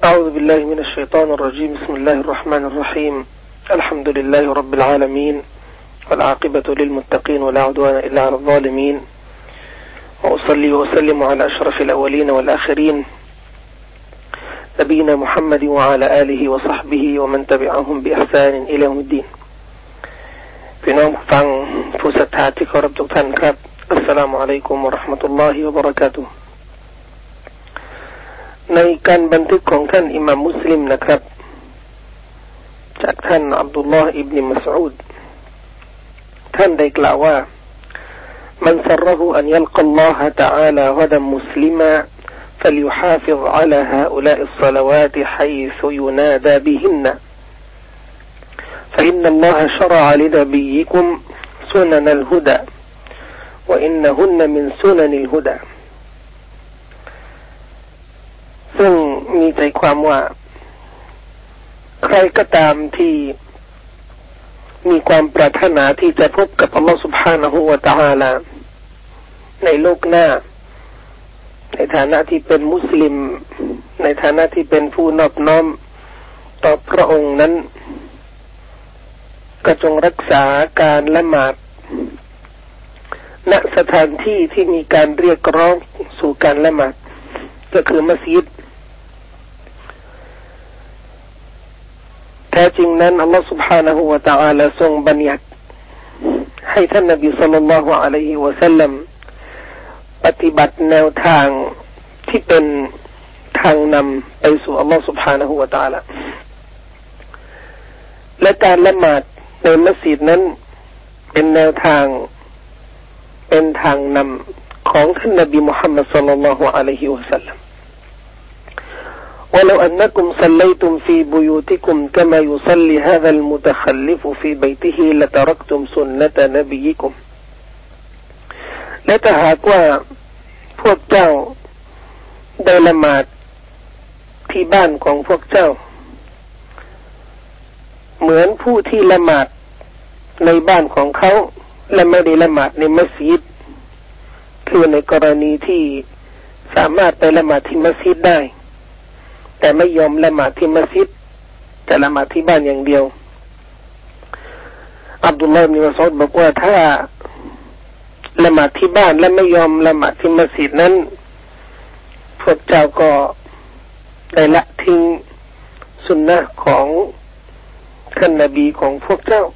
أعوذ بالله من الشيطان الرجيم بسم الله الرحمن الرحيم الحمد لله رب العالمين والعاقبة للمتقين ولا عدوان إلا على الظالمين وأصلي وأسلم على أشرف الأولين والآخرين نبينا محمد وعلى آله وصحبه ومن تبعهم بإحسان إلى يوم الدين พี่น้องฟังผู้ศรัทธาที่เคารพทุกท่านครับอัสสลามุอะลัยกุมวะเราะห์มะตุลลอฮิวะบะเราะกาตุฮ์ในการบันทึกของท่านอิหม่ามมุสลิมนะครับจากท่านอับดุลลอฮ์อิบนุมัสอูดท่านได้กล่าวว่าمن سره أن يلقى الله تعالى غدا مسلما فليحافظ على هؤلاء الصلوات حيث ينادى بهن فإن الله شرع لنبيكم سنن الهدى وإنهن من سنن الهدى ซึ่งมีใจความว่าใครก็ตามที่มีความปรารถนาที่จะพบกับอัลลอฮฺ سبحانه และ تعالى ในโลกหน้าในฐานะที่เป็นมุสลิมในฐานะที่เป็นผู้นอบน้อมต่อพระองค์นั้นก็จงรักษาการละหมาดณสถานที่ที่มีการเรียกร้องสู่การละหมาดก็คือมัสยิดแท้จริงนั้นอัลลอฮฺ سبحانه และ تعالى ทรงบัญญัติให้ท่านนบีศ็อลลัลลอฮุอะลัยฮิวะซัลลัมปฏิบัติแนวทางที่เป็นทางนำไปสู่อัลลอฮฺ سبحانه และ تعالى และการละหมาดในมัสยิดนั้นเป็นแนวทางเป็นทางนำของท่านนบีมุฮัมมัดศ็อลลัลลอฮุอะลัยฮิวะซัลลัมولو أنكم صليتم في بيوتكم كما يصلي هذا المتخلف في بيته لتركتم سنة نبيكم และถ้าหากว่าพวกเจ้าได้ละหมาดที่บ้านของพวกเจ้าเหมือนผู้ที่ละหมาดในบ้านของเขาและไม่ได้ละหมาดในมัสยิดคือในกรณีที่สามารถไปละหมาดที่มัสยิดได้แต่ไม่ยอมละหมาดที่มัสยิดแต่ละหมาดที่บ้านอย่างเดียวอับดุลลอฮ์อิบนุมัสอูดบอกว่าถ้าละหมาดที่บ้านและไม่ยอมละหมาดที่มัสยิดนั้นพวกเจ้าก็ได้ละทิ้งสุนนะของท่านนบีของพวกเจ้า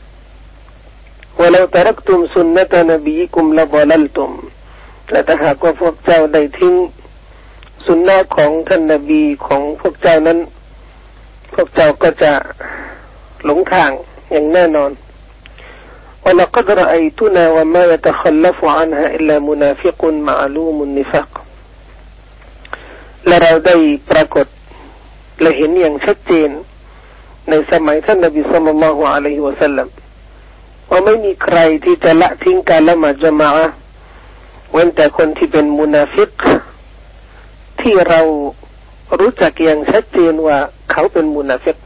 ولو تركتم سنة نبيكم لضللتم และถ้าหากว่าพวกเจ้าได้ทิ้งสุนนะของท่านนบีของพวกเจ้านั้นพวกเจ้าก็จะหลงทางอย่างแน่นอนولقد رأيتنا وما يتخلف عنها إلا منافق معلوم النفاق และเราได้ปรากฏและเห็นอย่างชัดเจนในสมัยท่านนบีศ็อลลัลลอฮุอะลัยฮิวะซัลลัมว่าไม่มีใครที่จะละทิ้งการละหมาดญะมาอะห์เว้นแต่คนที่เป็นมุนาฟิกที่เรารู้จักอย่างชัดเจนว่าเขาเป็นมุนาฟิก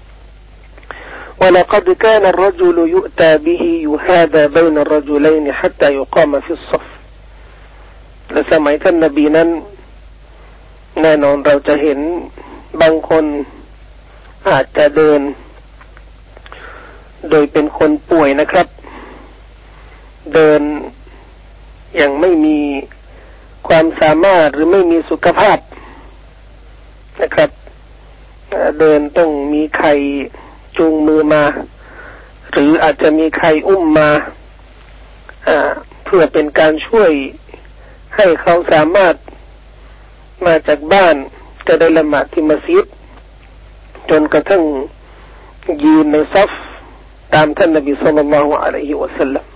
ولقد كان الرجل يؤتى به يهادى بين الرجلين حتى يقام في الصف และสมัยท่านนบีนั้นแน่นอนเราจะเห็นบางคนอาจจะเดินโดยเป็นคนป่วยนะครับเดินอย่างไม่มีความสามารถหรือไม่มีสุขภาพนะครับเดินต้องมีใครจูงมือมาหรืออาจจะมีใครอุ้มมาเพื่อเป็นการช่วยให้เขาสามารถมาจากบ้านจะได้ละหมาดที่มัสยิดจนกระทั่งยืนในซัฟตามท่านนบีศ็อลลัลลอฮุอะลัยฮิวะซัลลัม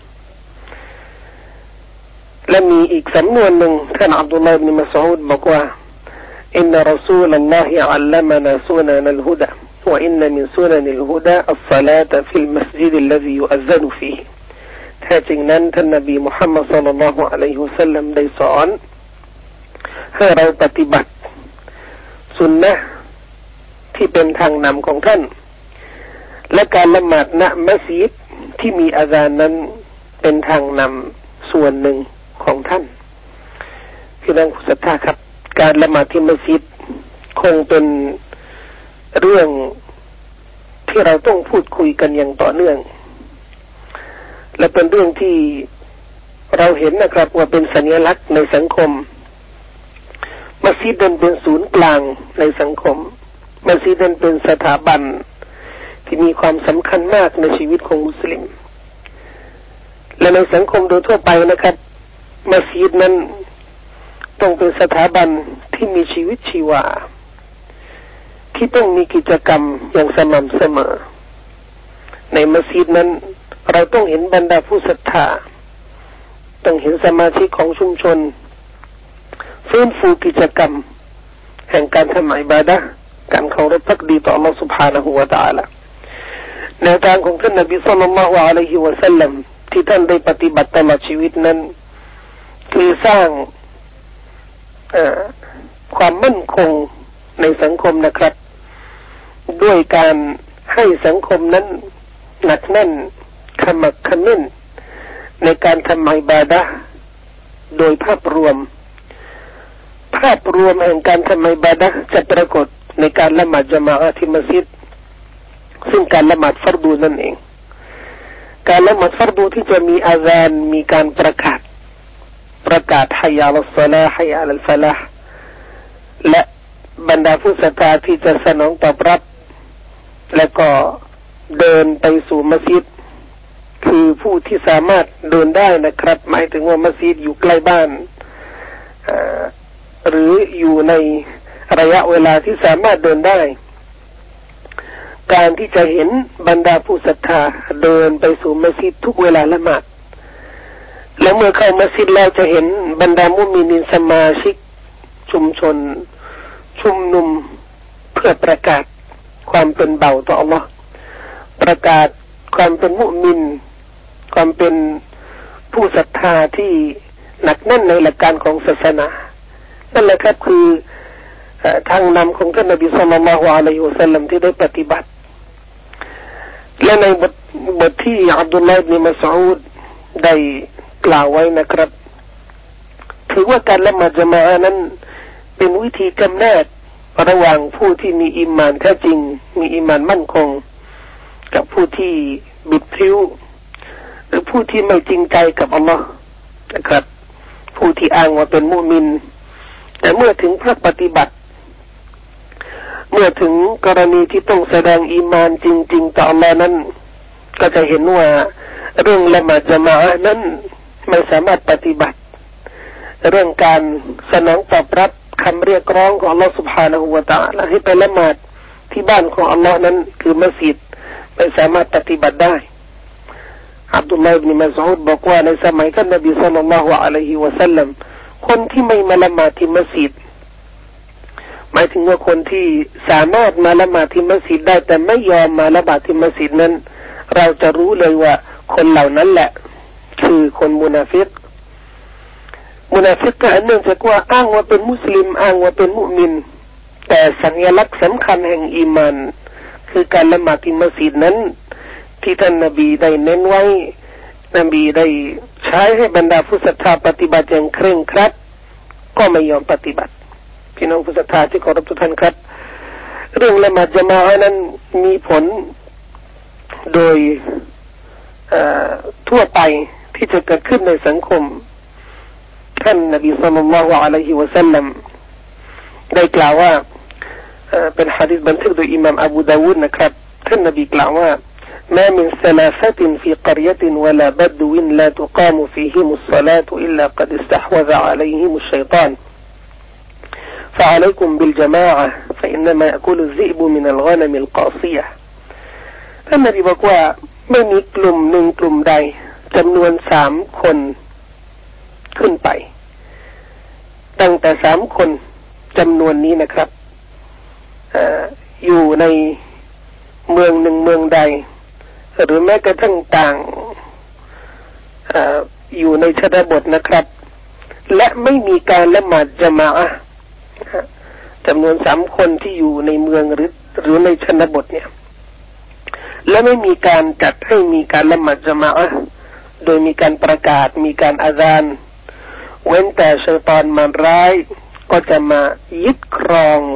และมีอีกสำนวนหนึ่งท่านอับดุลลอฮ์อิบนุมัสอูดบอกว่าอินนะรอซูลุลลอฮิอัลลัมนาซุนันัลฮุดะوإن من سنن الهدى الصلاة في المسجد الذي يؤذن فيه แท้จริงนั้นท่านนบีมุฮัมมัดศ็อลลัลลอฮุอะลัยฮิวะซัลลัมได้สอนให้เราปฏิบัติสุนนะห์ที่เป็นทางนำของท่านและการละหมาดณมัสยิดที่มีอาซานนั้นเป็นทางนำส่วนหนึ่งของท่านพี่น้องผู้ศรัทธาครับการละหมาดที่มัสยิดคงเป็นเรื่องที่เราต้องพูดคุยกันอย่างต่อเนื่องและเป็นเรื่องที่เราเห็นนะครับว่าเป็นสัญลักษณ์ในสังคมมัสยิดนั้นเป็นศูนย์กลางในสังคมมัสยิดนั้นเป็นสถาบันที่มีความสำคัญมากในชีวิตของมุสลิมและในสังคมโดยทั่วไปนะครับมัสยิดนั้นต้องเป็นสถาบันที่มีชีวิตชีวาที่ต้องมีกิจกรรมอย่างสม่ำเสมอในมัสยิดนั้นเราต้องเห็นบรรดาผู้ศรัทธาต้องเห็นสมาชิกของชุมชนฟื้นฟูกิจกรรมแห่งการทำอิบาดะห์การเคารพภักดีต่ออัลเลาะห์ซุบฮานะฮูวะตะอาลาแนวทางของท่านนบีศ็อลลัลลอฮุอะลัยฮิวะซัลลัมที่ท่านได้ปฏิบัติตลอดชีวิตนั้นคือสร้างความมั่นคงในสังคมนะครับด้วยการให้สังคมนั้นหนักแน่นขมักเขม้นในการทำอิบาดะห์โดยภาพรวมแห่งการทำอิบาดะห์จะปรากฏในการละหมาดญะมาอะห์ที่มัสยิดซึ่งการละหมาดฟัรดูนั่นเองการละหมาดฟัรดูที่จะมีอาซานมีการประกาศฮัยยะอัลศอลาฮ์ฮัยยะอัลฟะลาห์และบรรดาผู้ศรัทธาที่จะสนองตอบรับและก็เดินไปสู่มัสยิดคือผู้ที่สามารถเดินได้นะครับหมายถึงว่ามัสยิดอยู่ใกล้บ้านหรืออยู่ในระยะเวลาที่สามารถเดินได้การที่จะเห็นบรรดาผู้ศรัทธาเดินไปสู่มัสยิดทุกเวลาละหมาดและเมื่อเข้ามัสยิดแล้วจะเห็นบรรดามุมินีนสมาชิกชุมชนชุมนุมเพื่อประกาศความเป็นเบาต่ออัลเลาะห์ประกาศความเป็นมุมินความเป็นผู้ศรัทธาที่หนักแน่นในหลักการของศาสนานั่นแหละครับคือทางนำของท่านนบีศ็อลลัลลอฮุอะลัยฮิวะซัลลัมที่ได้ปฏิบัติและในบทที่อับดุลลอฮ์ อิบนุ มัสอูดได้กล่าวไว้นะครับถือว่าการละหมาดญะมาอะห์นั้นเป็นวิธีกำแนกระหว่างผู้ที่มีอีหม่านแท้จริงมีอีหม่านมั่นคงกับผู้ที่บิดพริ้วหรือผู้ที่ไม่จริงใจกับอัลเลาะห์นะครับผู้ที่อ้างว่าเป็นมุมินแต่เมื่อถึงภาคปฏิบัติเมื่อถึงกรณีที่ต้องแสดงอีหม่านจริงๆต่ออัลเลาะห์นั้นก็จะเห็นว่าเรื่องละหมาดญะมาอะห์นั้นไม่สามารถปฏิบัติเรื่องการสนองตอบรับคำเรียกร้องของอัลเลาะห์ซุบฮานะฮูวะตะอาลาให้ไปละหมาดที่บ้านของอัลเลาะห์นั้นคือมัสยิดไม่สามารถปฏิบัติได้อับดุลลอฮ์ อิบนุ มัสอูดบอกว่าในสมัยท่านนบีศ็อลลัลลอฮุอะลัยฮิวะซัลลัมคนที่ไม่มาละหมาดที่มัสยิดหมายถึงว่าคนที่สามารถมาละหมาดที่มัสยิดได้แต่ไม่ยอมมาละหมาดที่มัสยิดนั้นเราจะรู้เลยว่าคนเหล่านั้นแหละคือคนมุนาฟิกก็เนื่องจากว่าอ้างว่าเป็นมุสลิมอ้างว่าเป็นมุมินแต่สัญลักษณ์สำคัญแห่งอีมานคือการละหมาดที่มัสยิดนั้นที่ท่านนบีได้เน้นไว้นบีได้ใช้ให้บรรดาผู้ศรัทธาปฏิบัติอย่างเคร่งครัดก็ไม่ยอมปฏิบัติพี่น้องผู้ศรัทธาที่เคารพทุกท่านครับเรื่องละหมาดญะมาอะห์นั้นมีผลโดยทั่วไปที่จะเกิดขึ้นในสังคมท่านนบีศ็อลลัลลอฮุอะลัยฮิวะซัลลัมได้กล่าวว่าเป็นหะดีษบันทึกโดยอิหม่ามอบูดาวูดนะครับท่านนบีกล่าวว่าما من ثلاثة في قرية ولا بدو لا تقام فيهم الصلاة إلا قد استحوذ عليهم الشيطان فعليكم بالجماعة فإنما يأكل الذئب من الغنم القاصية ท่านนบีบอกว่าไม่มีกลุ่มหนึ่งกลุ่มใดจำนวน3 คนขึ้นไปตั้งแต่3 คนจำนวนนี้นะครับอยู่ในเมืองหนึ่งเมืองใดหรือแม้กระทั่งต่างอยู่ในชนบทนะครับและไม่มีการละหมาดญะมาอะห์จำนวน3 คนที่อยู่ในเมืองหรือในชนบทเนี่ยและไม่มีการจัดให้มีการละหมาดญะมาอะห์โดยมีการประกาศมีการอาซานเว้นแต่ชัยฏอนมารร้ายก็จะมายึดครอง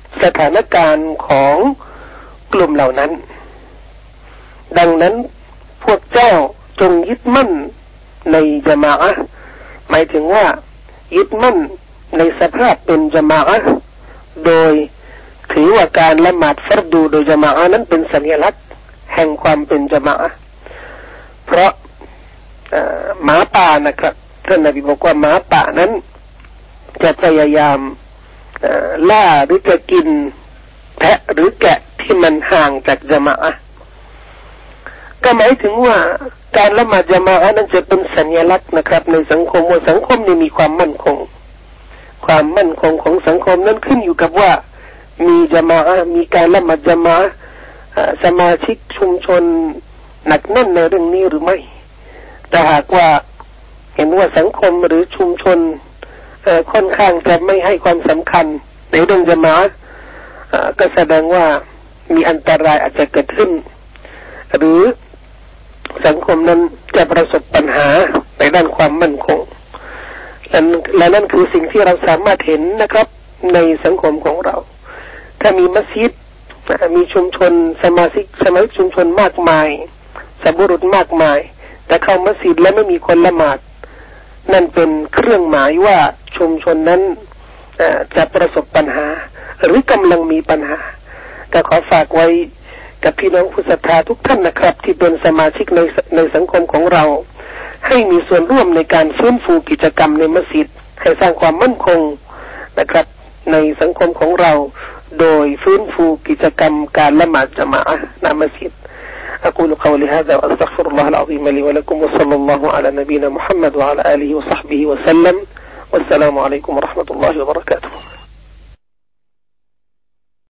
สถานการณ์ของกลุ่มเหล่านั้นดังนั้นพวกเจ้าจงยึดมั่นในญะมาอะห์หมายถึงว่ายึดมั่นในสภาพเป็นญะมาอะห์โดยถือว่าการละหมาดฟัรดูโดยญะมาอะห์นั้นเป็นสัญลักษณ์แห่งความเป็นญะมาอะห์เพราะหมาป่านะครับท่านนบีบอกว่าหมาป่านั้นจะพยายามล่าหรือจะกินแพะหรือแกะที่มันห่างจากญะมาอะห์ก็หมายถึงว่าการละหมาดญะมาอะห์นั้นจะเป็นสัญลักษณ์นะครับในสังคมว่าสังคมนี้มีความมั่นคงของสังคมนั้นขึ้นอยู่กับว่ามีญะมาอะห์มีการละหมาดญะมาอะห์สมาชิกชุมชนหนักแน่นในเรื่องนี้หรือไม่แต่หากว่าเห็นว่าสังคมหรือชุมชนค่อนข้างจะไม่ให้ความสำคัญในเรื่องญะมาอะห์ก็แสดงว่ามีอันตรายอาจจะเกิดขึ้นหรือสังคมนั้นจะประสบปัญหาในด้านความมั่นคงและนั่นคือสิ่งที่เราสามารถเห็นนะครับในสังคมของเราถ้ามีมัสยิดมีชุมชนสมาชิกชุมชนมากมายสับุรุษมากมายแต่เข้ามัสยิดแล้วไม่มีคนละหมาดนั่นเป็นเครื่องหมายว่าชุมชนนั้นจะประสบปัญหาหรือกำลังมีปัญหาก็ขอฝากไว้กับพี่น้องผู้ศรัทธาทุกท่านนะครับที่เป็นสมาชิกในสังคมของเราให้มีส่วนร่วมในการฟื้นฟูกิจกรรมในมัสยิดให้สร้างความมั่นคงนะครับในสังคมของเราโดยฟื้นฟูกิจกรรมการละหมาดญะมาอะห์ในมัสยิดأقول قولي هذا وأستغفر الله العظيم لي ولكم وصلى الله على نبينا محمد وعلى آله وصحبه وسلم والسلام عليكم ورحمة الله وبركاته